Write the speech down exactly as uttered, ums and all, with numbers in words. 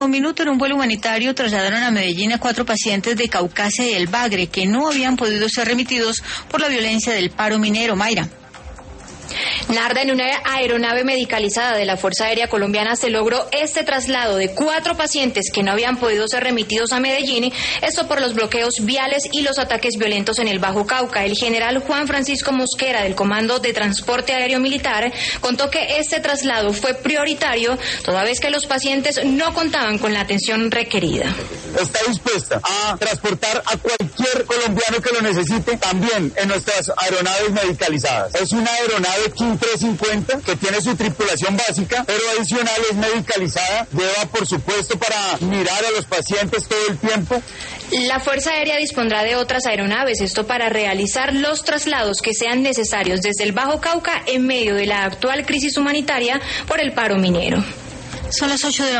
Un minuto. En un vuelo humanitario trasladaron a Medellín a cuatro pacientes de Caucasia y el Bagre que no habían podido ser remitidos por la violencia del paro minero. Mayra. Narda, en una aeronave medicalizada de la Fuerza Aérea Colombiana se logró este traslado de cuatro pacientes que no habían podido ser remitidos a Medellín, esto por los bloqueos viales y los ataques violentos en el Bajo Cauca. El general Juan Francisco Mosquera, del Comando de Transporte Aéreo Militar, contó que este traslado fue prioritario, toda vez que los pacientes no contaban con la atención requerida. Está dispuesta a transportar a cualquier colombiano que lo necesite, también en nuestras aeronaves medicalizadas. Es una aeronave King trescientos cincuenta que tiene su tripulación básica, pero adicional es medicalizada, lleva por supuesto para mirar a los pacientes todo el tiempo. La Fuerza Aérea dispondrá de otras aeronaves, esto para realizar los traslados que sean necesarios desde el Bajo Cauca en medio de la actual crisis humanitaria por el paro minero. Son las ocho de la